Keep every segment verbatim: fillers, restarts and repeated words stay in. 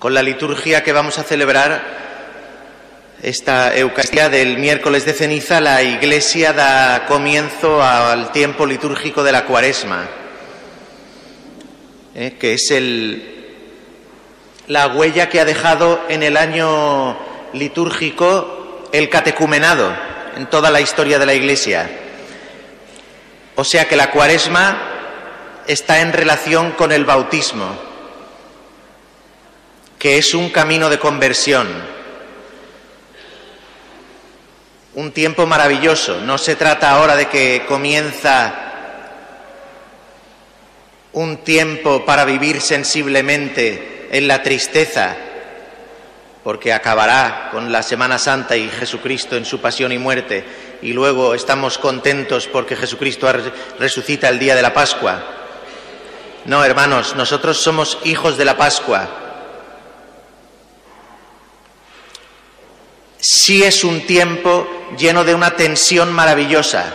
Con la liturgia que vamos a celebrar, esta Eucaristía del miércoles de ceniza, la Iglesia da comienzo al tiempo litúrgico de la Cuaresma, ¿eh? que es el, la huella que ha dejado en el año litúrgico el catecumenado en toda la historia de la Iglesia. O sea que la Cuaresma está en relación con el bautismo, que es un camino de conversión, un tiempo maravilloso. No se trata ahora de que comienza un tiempo para vivir sensiblemente en la tristeza, porque acabará con la Semana Santa y Jesucristo en su pasión y muerte, y luego estamos contentos porque Jesucristo resucita el día de la Pascua. No, hermanos, nosotros somos hijos de la Pascua. Sí es un tiempo lleno de una tensión maravillosa,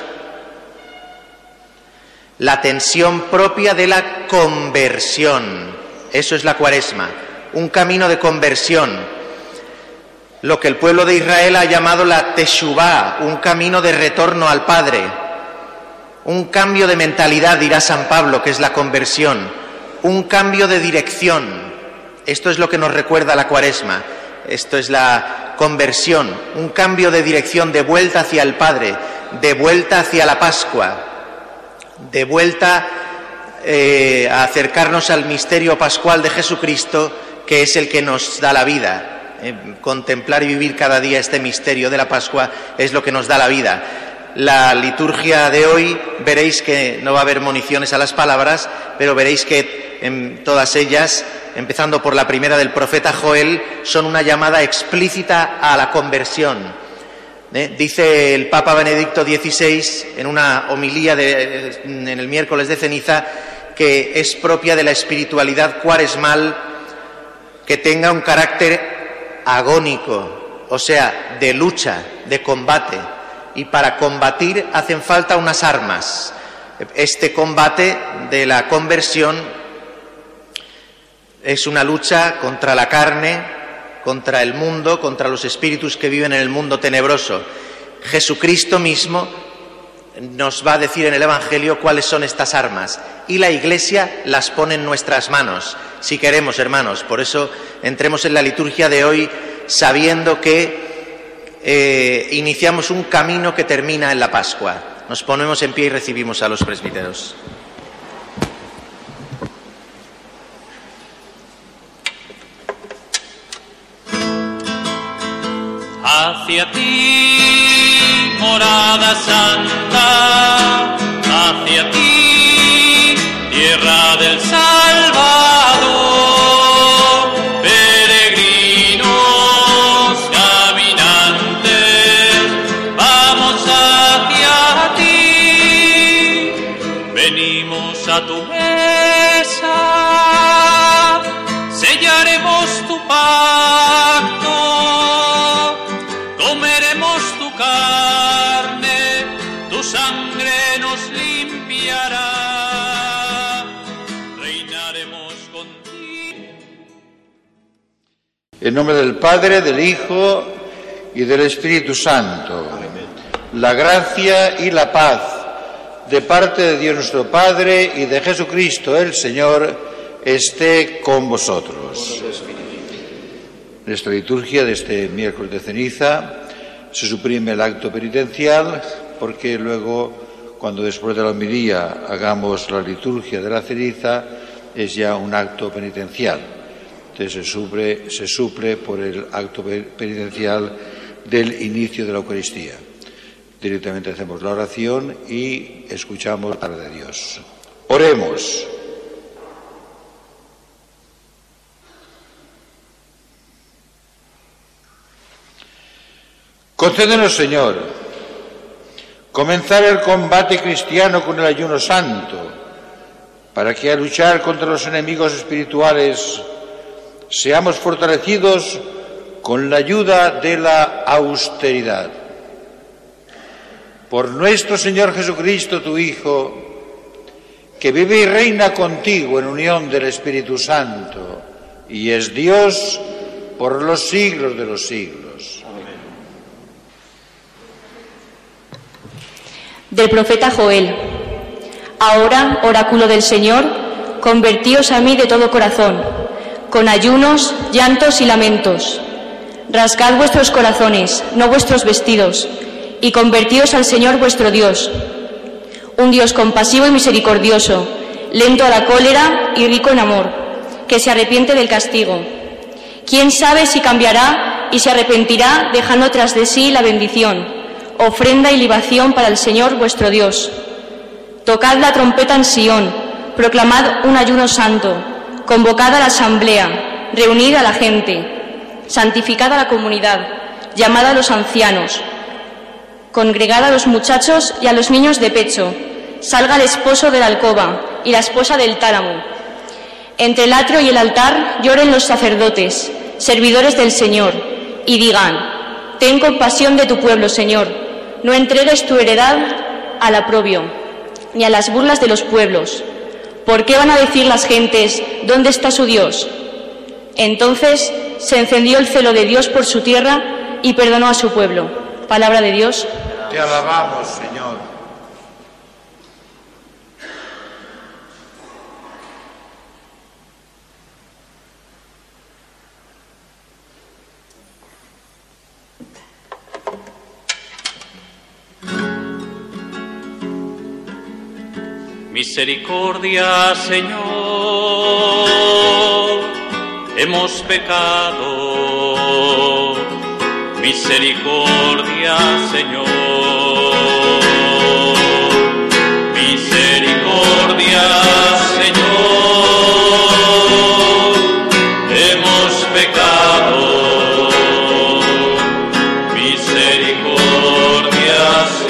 la tensión propia de la conversión. Eso es la Cuaresma, un camino de conversión, lo que el pueblo de Israel ha llamado la Teshuvá, un camino de retorno al Padre, un cambio de mentalidad, dirá San Pablo, que es la conversión, un cambio de dirección. Esto es lo que nos recuerda la Cuaresma, esto es la conversión, un cambio de dirección, de vuelta hacia el Padre, de vuelta hacia la Pascua, de vuelta eh, a acercarnos al misterio pascual de Jesucristo, que es el que nos da la vida. Eh, contemplar y vivir cada día este misterio de la Pascua es lo que nos da la vida. La liturgia de hoy, veréis que no va a haber municiones a las palabras, pero veréis que en todas ellas, empezando por la primera del profeta Joel, son una llamada explícita a la conversión. ¿Eh? Dice el Papa Benedicto dieciséis en una homilía de, en el miércoles de ceniza, que es propia de la espiritualidad cuaresmal que tenga un carácter agónico, o sea, de lucha, de combate, y para combatir hacen falta unas armas. Este combate de la conversión es una lucha contra la carne, contra el mundo, contra los espíritus que viven en el mundo tenebroso. Jesucristo mismo nos va a decir en el Evangelio cuáles son estas armas, y la Iglesia las pone en nuestras manos, si queremos, hermanos. Por eso entremos en la liturgia de hoy sabiendo que eh, iniciamos un camino que termina en la Pascua. Nos ponemos en pie y recibimos a los presbíteros. Hacia ti, morada santa, hacia ti, tierra del Salvador, peregrinos, caminantes, vamos hacia ti, venimos a tu mesa, sellaremos tu pacto, comeremos tu carne, tu sangre nos limpiará, reinaremos contigo. En nombre del Padre, del Hijo y del Espíritu Santo. Amén. La gracia y la paz de parte de Dios nuestro Padre y de Jesucristo el Señor esté con vosotros. En esta liturgia de este miércoles de ceniza se suprime el acto penitencial, porque luego, cuando después de la homilía hagamos la liturgia de la ceniza, es ya un acto penitencial. Entonces se suple, se suple por el acto penitencial del inicio de la Eucaristía. Directamente hacemos la oración y escuchamos la palabra de Dios. Oremos. Concédenos, Señor, comenzar el combate cristiano con el ayuno santo, para que al luchar contra los enemigos espirituales seamos fortalecidos con la ayuda de la austeridad. Por nuestro Señor Jesucristo, tu Hijo, que vive y reina contigo en unión del Espíritu Santo, y es Dios por los siglos de los siglos. Amén. Del profeta Joel. Ahora, oráculo del Señor, convertíos a mí de todo corazón, con ayunos, llantos y lamentos. Rasgad vuestros corazones, no vuestros vestidos, y convertíos al Señor vuestro Dios, un Dios compasivo y misericordioso, lento a la cólera y rico en amor, que se arrepiente del castigo. ¿Quién sabe si cambiará y se arrepentirá dejando tras de sí la bendición, ofrenda y libación para el Señor vuestro Dios? Tocad la trompeta en Sión, proclamad un ayuno santo, convocad a la asamblea, reunid a la gente, santificad a la comunidad, llamad a los ancianos, congregad a los muchachos y a los niños de pecho, salga el esposo de la alcoba y la esposa del tálamo. Entre el atrio y el altar lloren los sacerdotes, servidores del Señor, y digan: ten compasión de tu pueblo, Señor, no entregues tu heredad al oprobio, ni a las burlas de los pueblos. ¿Por qué van a decir las gentes: ¿dónde está su Dios? Entonces se encendió el celo de Dios por su tierra y perdonó a su pueblo. Palabra de Dios. Te alabamos, Señor. Misericordia, Señor, hemos pecado. Misericordia, Señor. Misericordia, Señor, hemos pecado. Misericordia,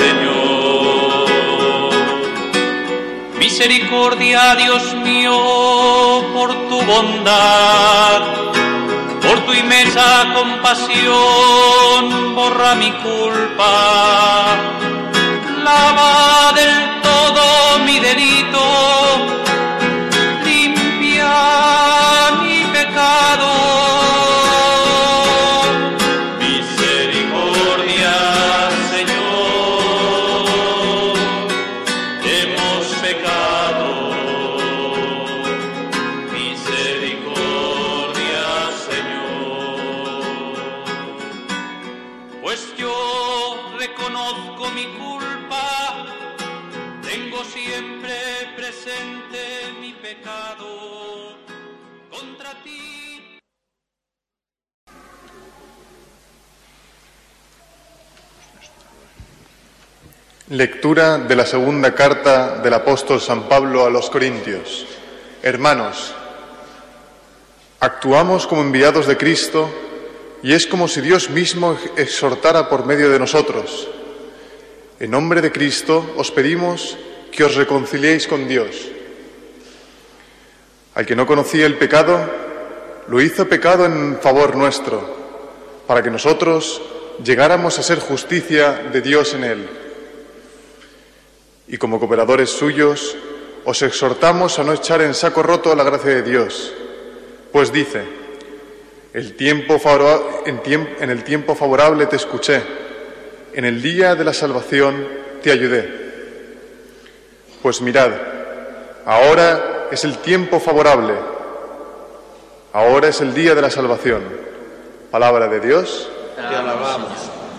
Señor. Misericordia, Dios mío, por tu bondad, por tu inmensa compasión, borra mi culpa, lava del todo mi delito, limpia mi pecado. Misericordia, Señor, hemos pecado. Misericordia, pues yo reconozco mi culpa, tengo siempre presente mi pecado contra ti. Lectura de la segunda carta del apóstol San Pablo a los Corintios. Hermanos, actuamos como enviados de Cristo, y es como si Dios mismo exhortara por medio de nosotros. En nombre de Cristo os pedimos que os reconciliéis con Dios. Al que no conocía el pecado, lo hizo pecado en favor nuestro, para que nosotros llegáramos a ser justicia de Dios en él. Y como cooperadores suyos, os exhortamos a no echar en saco roto la gracia de Dios, pues dice: El tiempo en, tiemp en el tiempo favorable te escuché, en el día de la salvación te ayudé. Pues mirad, ahora es el tiempo favorable, ahora es el día de la salvación. Palabra de Dios. Te alabamos.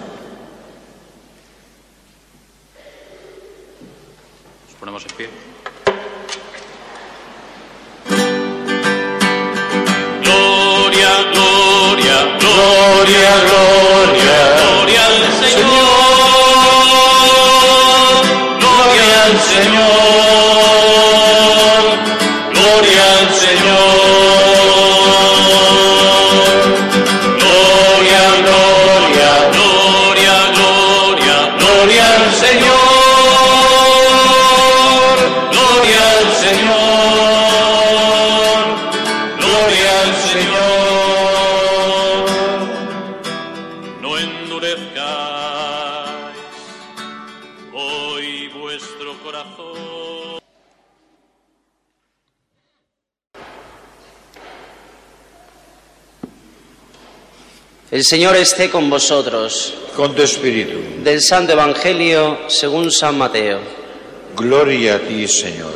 Nos ponemos en pie. Gloria, gloria, gloria, gloria, gloria al Señor, gloria al Señor, gloria al Señor, gloria, gloria, gloria, gloria, gloria al Señor, gloria al Señor, gloria al Señor. No endurezcáis hoy vuestro corazón. El Señor esté con vosotros. Con tu espíritu. Del Santo Evangelio según San Mateo. Gloria a ti, Señor.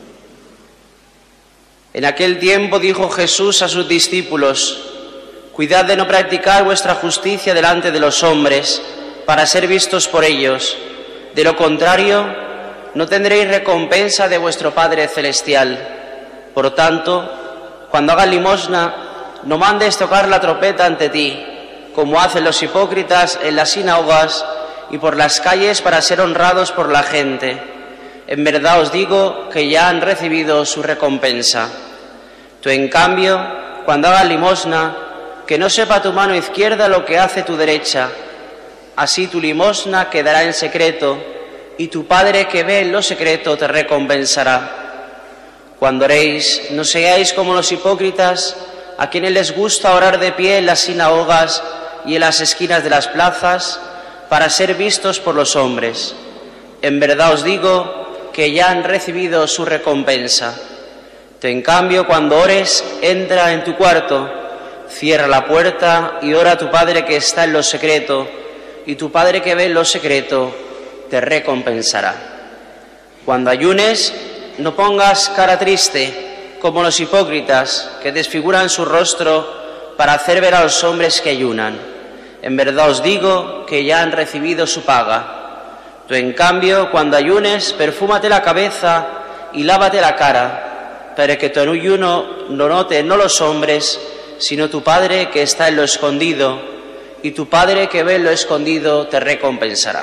En aquel tiempo dijo Jesús a sus discípulos: cuidad de no practicar vuestra justicia delante de los hombres, para ser vistos por ellos. De lo contrario, no tendréis recompensa de vuestro Padre Celestial. Por tanto, cuando hagas limosna, no mandes tocar la trompeta ante ti, como hacen los hipócritas en las sinagogas y por las calles para ser honrados por la gente. En verdad os digo que ya han recibido su recompensa. Tú, en cambio, cuando hagas limosna, que no sepa tu mano izquierda lo que hace tu derecha. Así tu limosna quedará en secreto, y tu Padre que ve en lo secreto te recompensará. Cuando oréis, no seáis como los hipócritas, a quienes les gusta orar de pie en las sinagogas y en las esquinas de las plazas, para ser vistos por los hombres. En verdad os digo que ya han recibido su recompensa. Tú, en cambio, cuando ores, entra en tu cuarto, cierra la puerta y ora a tu Padre que está en lo secreto, y tu Padre que ve en lo secreto te recompensará. Cuando ayunes, no pongas cara triste, como los hipócritas, que desfiguran su rostro para hacer ver a los hombres que ayunan. En verdad os digo que ya han recibido su paga. Tú, en cambio, cuando ayunes, perfúmate la cabeza y lávate la cara, para que tu ayuno no note no los hombres, sino tu Padre que está en lo escondido, y tu Padre que ve en lo escondido te recompensará.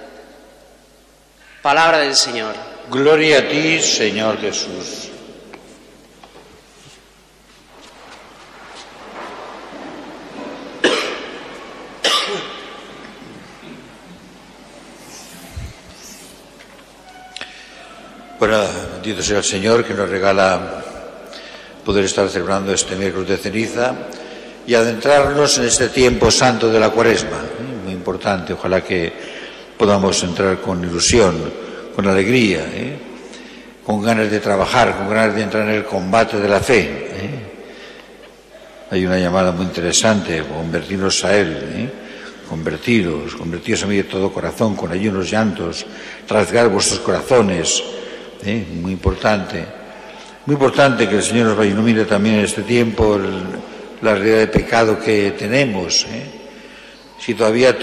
Palabra del Señor. Gloria a ti, Señor Jesús. Bueno, bendito sea el Señor que nos regala poder estar celebrando este miércoles de ceniza y adentrarnos en este tiempo santo de la Cuaresma. Muy importante, ojalá que podamos entrar con ilusión, con alegría, ¿eh? con ganas de trabajar, con ganas de entrar en el combate de la fe. ¿eh? Hay una llamada muy interesante: convertiros a Él, ¿eh? convertiros, convertiros a mí de todo corazón, con ayunos, llantos, rasgar vuestros corazones. ¿eh? Muy importante, muy importante que el Señor nos ilumine también en este tiempo el, la realidad de pecado que tenemos. ¿eh? Si todavía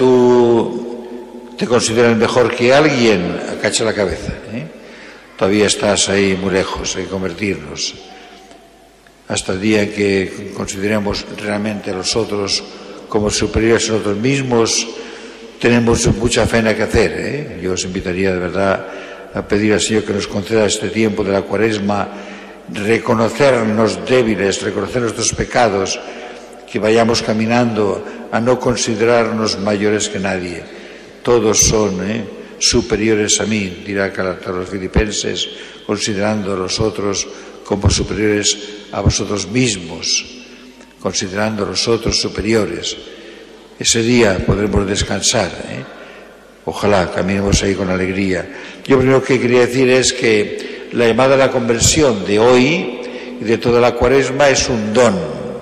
tú te consideras mejor que alguien, acacha la cabeza. ¿eh? Todavía estás ahí muy lejos, hay que convertirnos. Hasta el día en que consideremos realmente a los otros como superiores a nosotros mismos, tenemos mucha faena que hacer. ¿eh? Yo os invitaría de verdad a pedir al Señor que nos conceda este tiempo de la Cuaresma, reconocernos débiles, reconocer nuestros pecados, que vayamos caminando a no considerarnos mayores que nadie. Todos son ¿eh? superiores a mí, dirá a los filipenses, considerando a los otros como superiores a vosotros mismos, considerando a los otros superiores. Ese día podremos descansar. ¿eh? Ojalá caminemos ahí con alegría. Yo lo primero que quería decir es que la llamada a la conversión de hoy y de toda la Cuaresma es un don,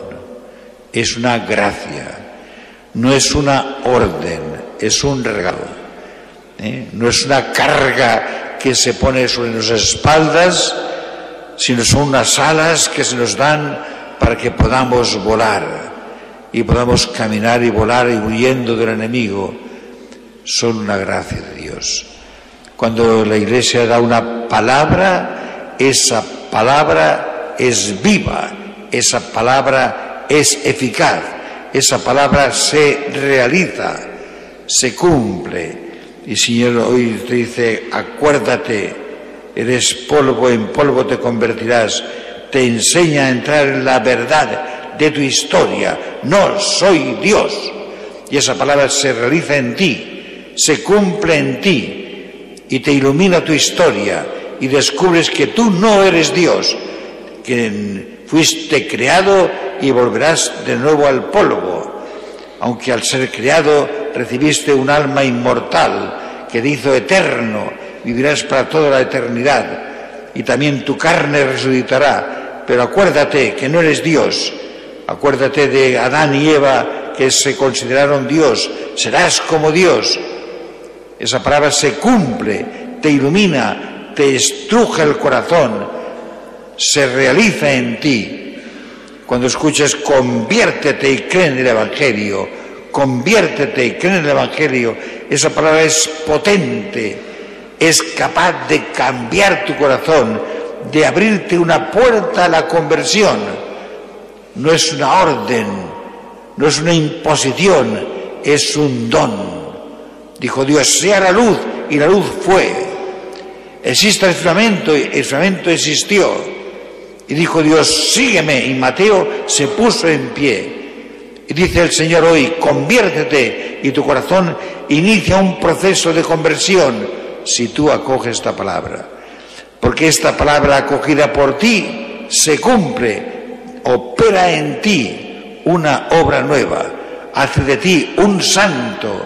es una gracia, no es una orden, es un regalo. ¿eh? No es una carga que se pone sobre nuestras espaldas, sino son unas alas que se nos dan para que podamos volar y podamos caminar y volar y huyendo del enemigo. Son una gracia de Dios. Cuando la Iglesia da una palabra, esa palabra es viva, esa palabra es eficaz, esa palabra se realiza, se cumple. Y Señor hoy te dice: acuérdate, eres polvo, en polvo te convertirás. Te enseña a entrar en la verdad de tu historia. No soy Dios. Y esa palabra se realiza en ti, se cumple en ti y te ilumina tu historia y descubres que tú no eres Dios, que fuiste creado y volverás de nuevo al polvo, aunque al ser creado recibiste un alma inmortal que te hizo eterno, vivirás para toda la eternidad y también tu carne resucitará. Pero acuérdate que no eres Dios, acuérdate de Adán y Eva, que que se consideraron Dios, serás como Dios. Esa palabra se cumple, te ilumina, te estruja el corazón, se realiza en ti. Cuando escuchas conviértete y cree en el Evangelio, conviértete y cree en el Evangelio, esa palabra es potente, es capaz de cambiar tu corazón, de abrirte una puerta a la conversión. No es una orden, no es una imposición, es un don. Dijo Dios, sea la luz, y la luz fue. Existe el firmamento, y el firmamento existió. Y dijo Dios, sígueme, y Mateo se puso en pie. Y dice el Señor hoy, conviértete, y tu corazón inicia un proceso de conversión si tú acoges esta palabra. Porque esta palabra acogida por ti se cumple, opera en ti una obra nueva, hace de ti un santo,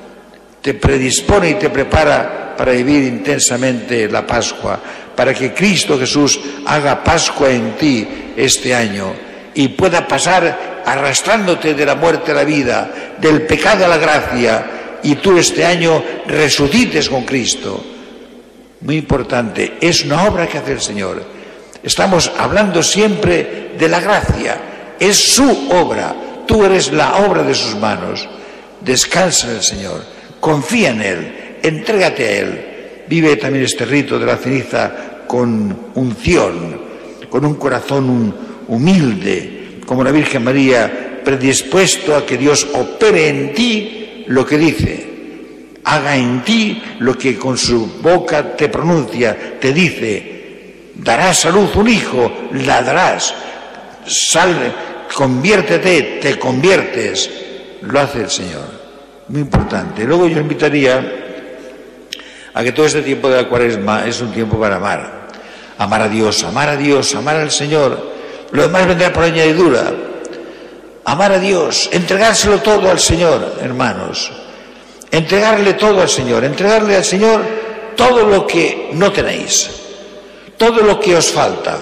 te predispone y te prepara para vivir intensamente la Pascua, para que Cristo Jesús haga Pascua en ti este año y pueda pasar arrastrándote de la muerte a la vida, del pecado a la gracia, y tú este año resucites con Cristo. Muy importante, es una obra que hace el Señor. Estamos hablando siempre de la gracia, es su obra, tú eres la obra de sus manos. Descansa en el Señor, confía en Él, entrégate a Él. Vive también este rito de la ceniza con unción, con un corazón humilde, como la Virgen María, predispuesto a que Dios opere en ti lo que dice, haga en ti lo que con su boca te pronuncia, te dice, darás a luz un hijo, la darás, sal, conviértete, te conviertes, lo hace el Señor. Muy importante. Luego yo invitaría a que todo este tiempo de la Cuaresma es un tiempo para amar, amar a Dios, amar a Dios, amar al Señor. Lo demás vendrá por añadidura. Amar a Dios, entregárselo todo al Señor, hermanos. Entregarle todo al Señor, entregarle al Señor todo lo que no tenéis, todo lo que os falta.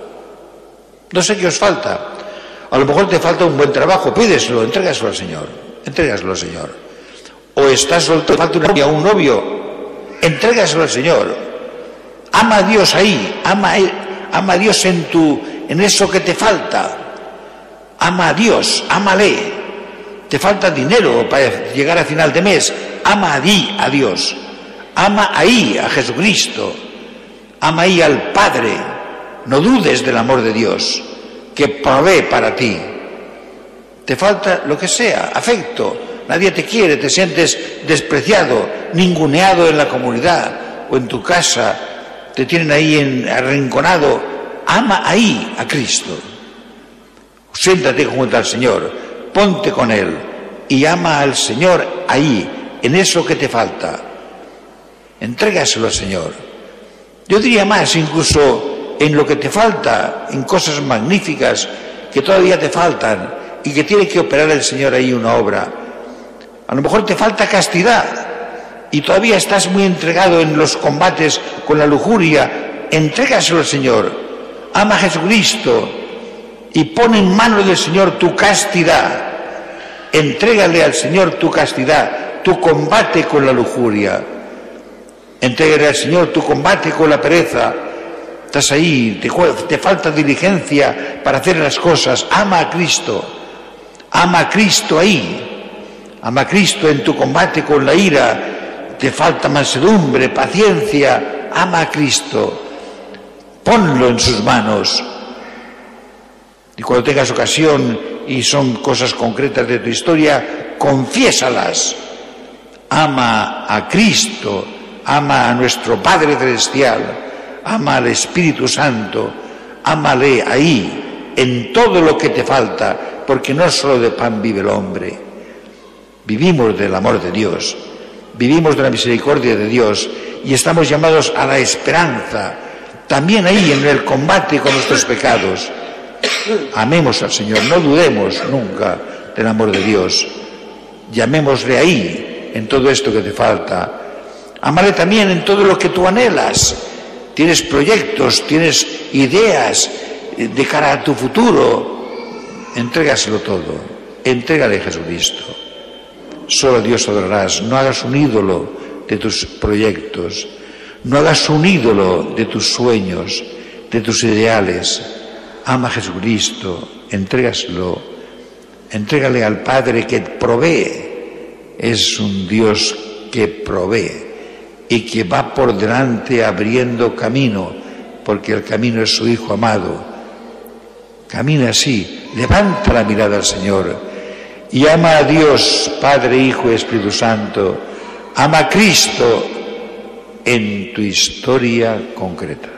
No sé qué os falta. A lo mejor te falta un buen trabajo, pídeselo, entrégaselo al Señor, entrégaselo al Señor. O estás soltero, falta una novia o un novio, entrégaselo al Señor. Ama a Dios ahí, ama a, él, ama a Dios en, tu, en eso que te falta. Ama a Dios, ámale. Te falta dinero para llegar a final de mes, ama ahí a Dios, ama ahí a Jesucristo, ama ahí al Padre. No dudes del amor de Dios, que provee para ti. Te falta lo que sea, afecto, nadie te quiere, te sientes despreciado, ninguneado en la comunidad o en tu casa, te tienen ahí en, arrinconado, ama ahí a Cristo. Siéntate junto al Señor, ponte con Él y ama al Señor ahí, en eso que te falta. Entrégaselo al Señor. Yo diría más, incluso en lo que te falta, en cosas magníficas que todavía te faltan y que tiene que operar el Señor ahí una obra. A lo mejor te falta castidad y todavía estás muy entregado en los combates con la lujuria. Entrégaselo al Señor. Ama a Jesucristo y pon en manos del Señor tu castidad. Entrégale al Señor tu castidad, tu combate con la lujuria. Entrégale al Señor tu combate con la pereza. Estás ahí, te, te falta diligencia para hacer las cosas. Ama a Cristo. Ama a Cristo ahí. Ama a Cristo en tu combate con la ira. Te falta mansedumbre, paciencia. Ama a Cristo. Ponlo en sus manos. Y cuando tengas ocasión y son cosas concretas de tu historia, confiésalas. Ama a Cristo, ama a nuestro Padre Celestial, ama al Espíritu Santo, ámale ahí, en todo lo que te falta, porque no solo de pan vive el hombre. Vivimos del amor de Dios, vivimos de la misericordia de Dios y estamos llamados a la esperanza, también ahí en el combate con nuestros pecados. Amemos al Señor, no dudemos nunca del amor de Dios. Llamémosle ahí, en todo esto que te falta. Amale también en todo lo que tú anhelas. Tienes proyectos, tienes ideas de cara a tu futuro. Entrégaselo todo. entrégale a Jesucristo. Solo a Dios adorarás. No hagas un ídolo de tus proyectos, no hagas un ídolo de tus sueños, de tus ideales. Ama a Jesucristo, entrégaselo, entrégale al Padre que provee. Es un Dios que provee y que va por delante abriendo camino, porque el camino es su Hijo amado. Camina así, levanta la mirada al Señor y ama a Dios, Padre, Hijo y Espíritu Santo. Ama a Cristo en tu historia concreta.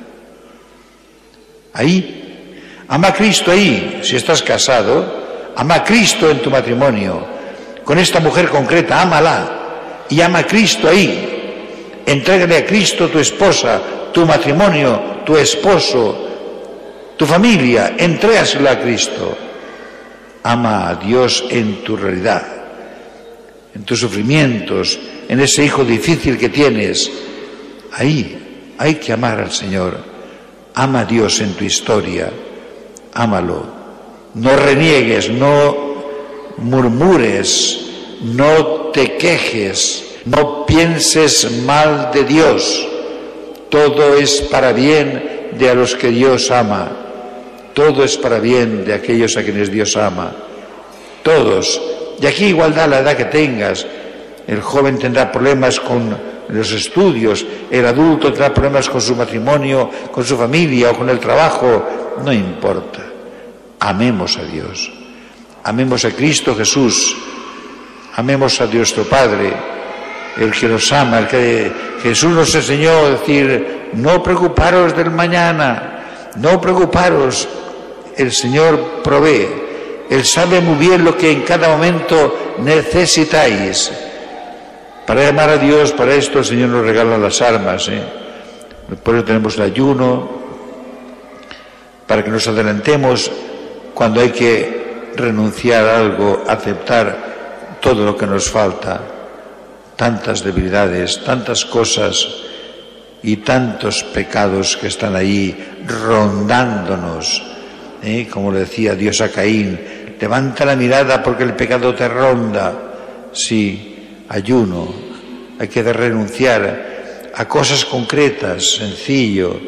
Ahí, ama a Cristo ahí, si estás casado, ama a Cristo en tu matrimonio, con esta mujer concreta, ámala, y ama a Cristo ahí. Entrégale a Cristo tu esposa, tu matrimonio, tu esposo, tu familia, entrégasela a Cristo. Ama a Dios en tu realidad, en tus sufrimientos, en ese hijo difícil que tienes. Ahí hay que amar al Señor. Ama a Dios en tu historia, ámalo. No reniegues, no murmures, no te quejes, no pienses mal de Dios. Todo es para bien de a los que Dios ama. Todo es para bien de aquellos a quienes Dios ama. Todos. Y aquí igualdad la edad que tengas. El joven tendrá problemas con los estudios, el adulto tendrá problemas con su matrimonio, con su familia o con el trabajo. No importa. Amemos a Dios. Amemos a Cristo Jesús. Amemos a Dios nuestro Padre, el que nos ama, el que Jesús nos enseñó a decir: no preocuparos del mañana, no preocuparos. El Señor provee. Él sabe muy bien lo que en cada momento necesitáis. Para amar a Dios, para esto el Señor nos regala las armas, ¿eh? Por eso tenemos el ayuno, para que nos adelantemos cuando hay que renunciar a algo, aceptar todo lo que nos falta. Tantas debilidades, tantas cosas y tantos pecados que están ahí rondándonos. ¿Eh? Como le decía Dios a Caín: levanta la mirada porque el pecado te ronda. Sí, ayuno, hay que renunciar a cosas concretas, sencillo,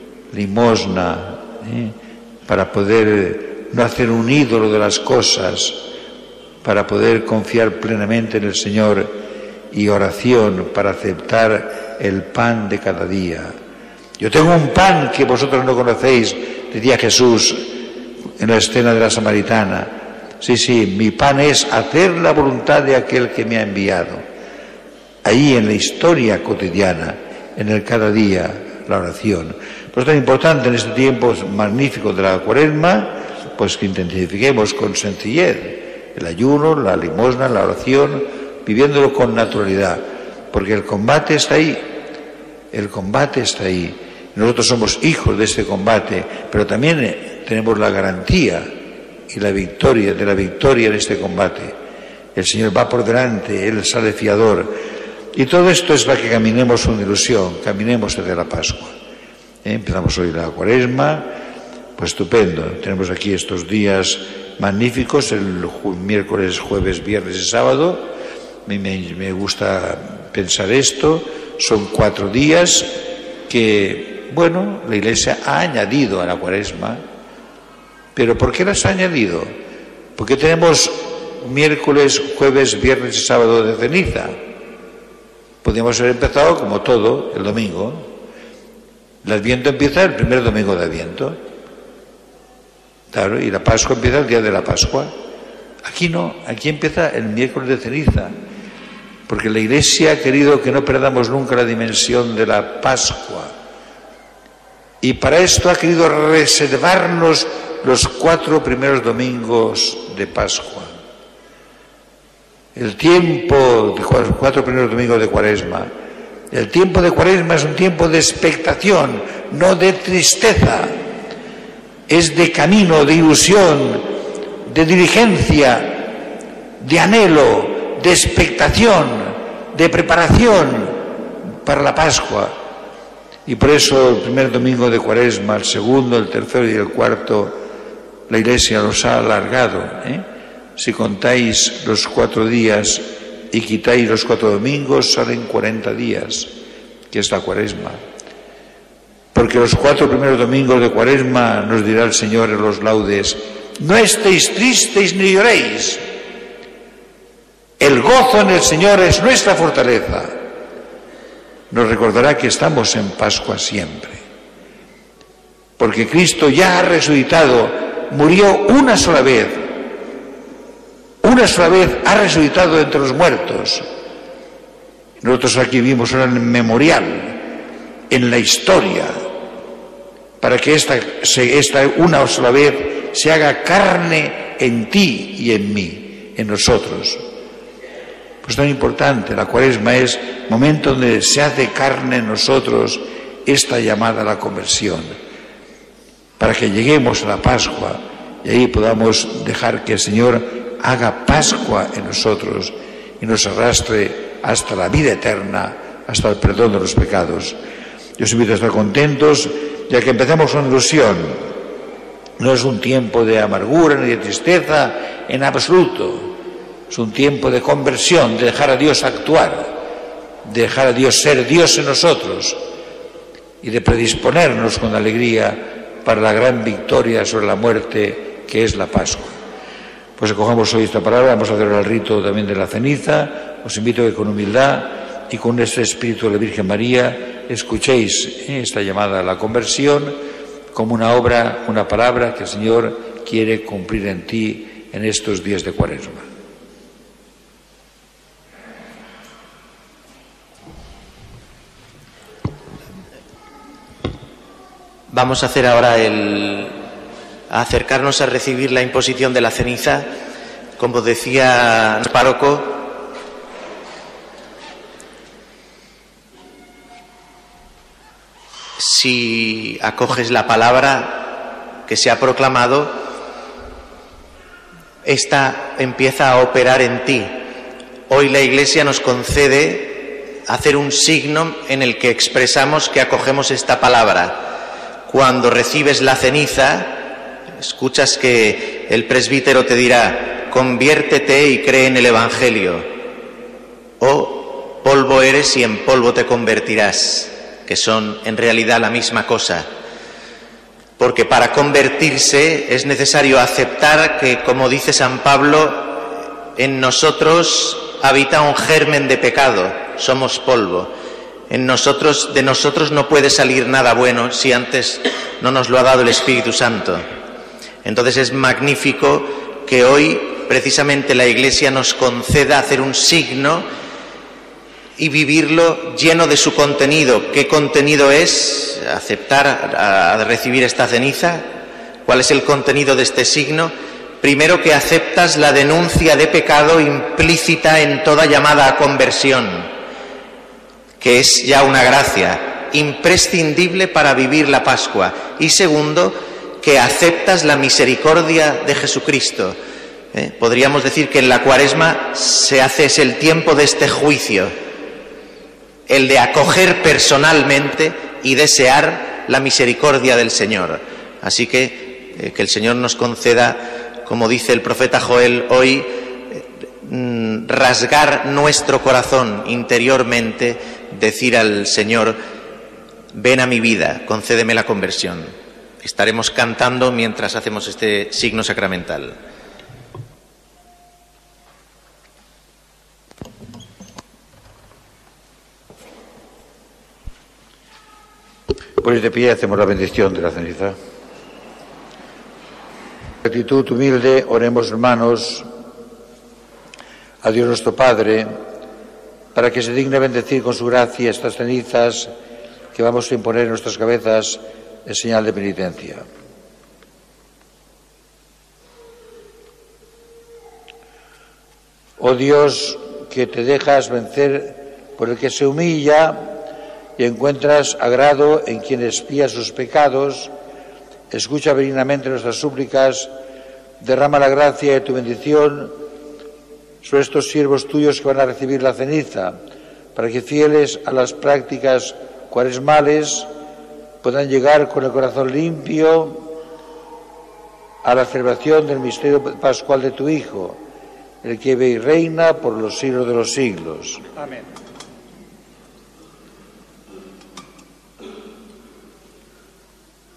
limosna, ¿eh? Para poder no hacer un ídolo de las cosas, para poder confiar plenamente en el Señor, y oración para aceptar el pan de cada día. Yo tengo un pan que vosotros no conocéis, decía Jesús en la escena de la Samaritana. Sí, sí, mi pan es hacer la voluntad de aquel que me ha enviado. Ahí en la historia cotidiana, en el cada día, la oración. Pues tan importante en este tiempo magnífico de la Cuaresma, pues que intensifiquemos con sencillez el ayuno, la limosna, la oración, viviéndolo con naturalidad, porque el combate está ahí, el combate está ahí. Nosotros somos hijos de este combate, pero también tenemos la garantía y la victoria de la victoria en este combate. El Señor va por delante, Él sale fiador. Y todo esto es para que caminemos con ilusión, caminemos hacia la Pascua. ¿Eh? Empezamos hoy la Cuaresma, pues estupendo. Tenemos aquí estos días magníficos, el ju- miércoles, jueves, viernes y sábado. Me, me, me gusta pensar esto. Son cuatro días que, bueno, la Iglesia ha añadido a la Cuaresma. ¿Pero por qué las ha añadido? Porque tenemos miércoles, jueves, viernes y sábado de ceniza. Podríamos haber empezado como todo el domingo. El Adviento empieza el primer domingo de Adviento. Claro, y la Pascua empieza el día de la Pascua. Aquí no, aquí empieza el miércoles de ceniza. Porque la Iglesia ha querido que no perdamos nunca la dimensión de la Pascua. Y para esto ha querido reservarnos los cuatro primeros domingos de Pascua. El tiempo, de cuatro primeros domingos de Cuaresma. El tiempo de Cuaresma es un tiempo de expectación, no de tristeza. Es de camino, de ilusión, de diligencia, de anhelo, de expectación, de preparación para la Pascua. Y por eso el primer domingo de Cuaresma, el segundo, el tercero y el cuarto, la Iglesia los ha alargado, ¿eh? Si contáis los cuatro días y quitáis los cuatro domingos, salen cuarenta días, que es la Cuaresma. Porque los cuatro primeros domingos de Cuaresma, nos dirá el Señor en los laudes, no estéis tristes ni lloréis. El gozo en el Señor es nuestra fortaleza. Nos recordará que estamos en Pascua siempre. Porque Cristo ya ha resucitado, murió una sola vez. Una sola vez ha resucitado entre los muertos. Nosotros aquí vivimos ahora en el memorial, en la historia, para que esta, esta una sola vez se haga carne en ti y en mí, en nosotros. Pues tan importante, la Cuaresma es momento donde se hace carne en nosotros esta llamada a la conversión, para que lleguemos a la Pascua y ahí podamos dejar que el Señor haga Pascua en nosotros y nos arrastre hasta la vida eterna, hasta el perdón de los pecados. Yo os invito a estar contentos, ya que empezamos con ilusión. No es un tiempo de amargura ni de tristeza en absoluto. Es un tiempo de conversión, de dejar a Dios actuar, de dejar a Dios ser Dios en nosotros y de predisponernos con alegría para la gran victoria sobre la muerte que es la Pascua. Pues acojamos hoy esta palabra, vamos a hacer el rito también de la ceniza. Os invito a que con humildad y con este espíritu de la Virgen María escuchéis esta llamada a la conversión como una obra, una palabra que el Señor quiere cumplir en ti en estos días de Cuaresma. Vamos a hacer ahora el... a acercarnos a recibir la imposición de la ceniza. Como decía el párroco, si acoges la palabra que se ha proclamado, esta empieza a operar en ti. Hoy la Iglesia nos concede hacer un signo en el que expresamos que acogemos esta palabra. Cuando recibes la ceniza, escuchas que el presbítero te dirá: conviértete y cree en el Evangelio, o polvo eres y en polvo te convertirás, que son en realidad la misma cosa. Porque para convertirse es necesario aceptar que, como dice San Pablo, en nosotros habita un germen de pecado, somos polvo. En nosotros, de nosotros no puede salir nada bueno si antes no nos lo ha dado el Espíritu Santo. Entonces es magnífico que hoy precisamente la Iglesia nos conceda hacer un signo y vivirlo lleno de su contenido. ¿Qué contenido es? Aceptar a, a recibir esta ceniza. ¿Cuál es el contenido de este signo? Primero, que aceptas la denuncia de pecado implícita en toda llamada a conversión, que es ya una gracia imprescindible para vivir la Pascua. Y segundo, que aceptas la misericordia de Jesucristo. ¿Eh? Podríamos decir que en la Cuaresma se hace, es el tiempo de este juicio, el de acoger personalmente y desear la misericordia del Señor. Así que eh, que el Señor nos conceda, como dice el profeta Joel hoy, eh, rasgar nuestro corazón interiormente, decir al Señor: ven a mi vida, concédeme la conversión. Estaremos cantando mientras hacemos este signo sacramental. Pues de pie hacemos la bendición de la ceniza. En actitud humilde, oremos, hermanos, a Dios nuestro Padre, para que se digne bendecir con su gracia estas cenizas que vamos a imponer en nuestras cabezas en señal de penitencia. Oh Dios, que te dejas vencer por el que se humilla y encuentras agrado en quien expía sus pecados, escucha benignamente nuestras súplicas, derrama la gracia de tu bendición sobre estos siervos tuyos que van a recibir la ceniza, para que fieles a las prácticas cuaresmales puedan llegar con el corazón limpio a la celebración del misterio pascual de tu Hijo, el que vive y reina por los siglos de los siglos. Amén.